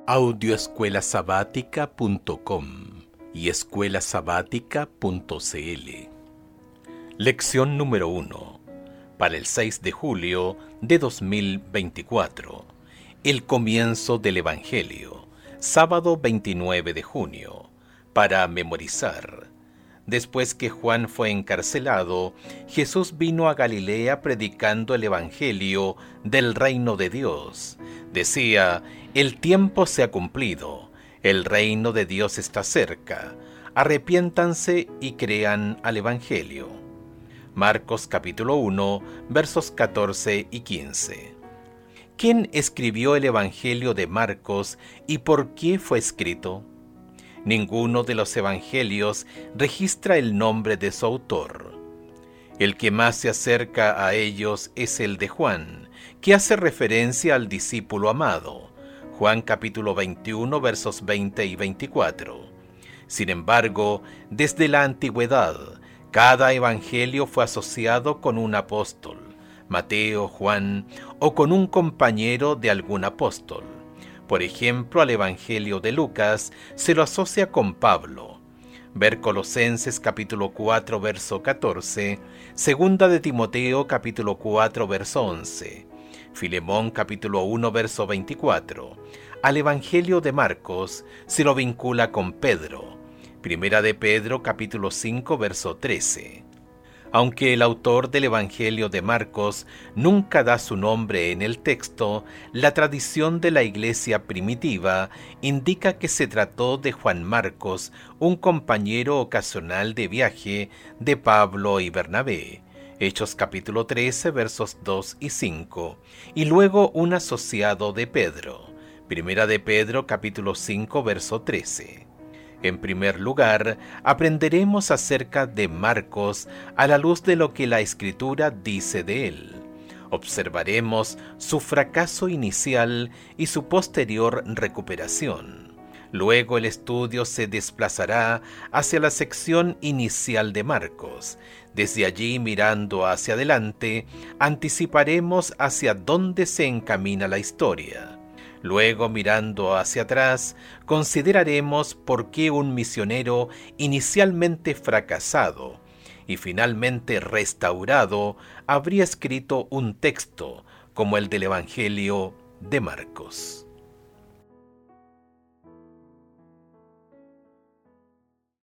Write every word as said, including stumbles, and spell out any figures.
audio escuela sabática punto com y escuela sabática punto c l. Lección número uno, para el seis de julio de dos mil veinticuatro. El comienzo del Evangelio, sábado veintinueve de junio, para memorizar. Después que Juan fue encarcelado, Jesús vino a Galilea predicando el Evangelio del reino de Dios. Decía: el tiempo se ha cumplido, el reino de Dios está cerca, arrepiéntanse y crean al Evangelio. Marcos capítulo uno, versos catorce y quince. ¿Quién escribió el Evangelio de Marcos y por qué fue escrito? Ninguno de los evangelios registra el nombre de su autor. El que más se acerca a ellos es el de Juan, que hace referencia al discípulo amado. Juan capítulo veintiuno, versos veinte y veinticuatro. Sin embargo, desde la antigüedad, cada evangelio fue asociado con un apóstol, Mateo, Juan, o con un compañero de algún apóstol. Por ejemplo, al Evangelio de Lucas se lo asocia con Pablo. Ver Colosenses capítulo cuatro, verso catorce, Segunda de Timoteo capítulo cuatro, verso once, Filemón capítulo uno, verso veinticuatro. Al Evangelio de Marcos se lo vincula con Pedro. Primera de Pedro capítulo cinco, verso trece. Aunque el autor del Evangelio de Marcos nunca da su nombre en el texto, la tradición de la iglesia primitiva indica que se trató de Juan Marcos, un compañero ocasional de viaje de Pablo y Bernabé, Hechos capítulo trece, versos dos y cinco, y luego un asociado de Pedro, Primera de Pedro capítulo cinco, verso trece. En primer lugar, aprenderemos acerca de Marcos a la luz de lo que la Escritura dice de él. Observaremos su fracaso inicial y su posterior recuperación. Luego el estudio se desplazará hacia la sección inicial de Marcos. Desde allí, mirando hacia adelante, anticiparemos hacia dónde se encamina la historia. Luego, mirando hacia atrás, consideraremos por qué un misionero inicialmente fracasado y finalmente restaurado habría escrito un texto como el del Evangelio de Marcos.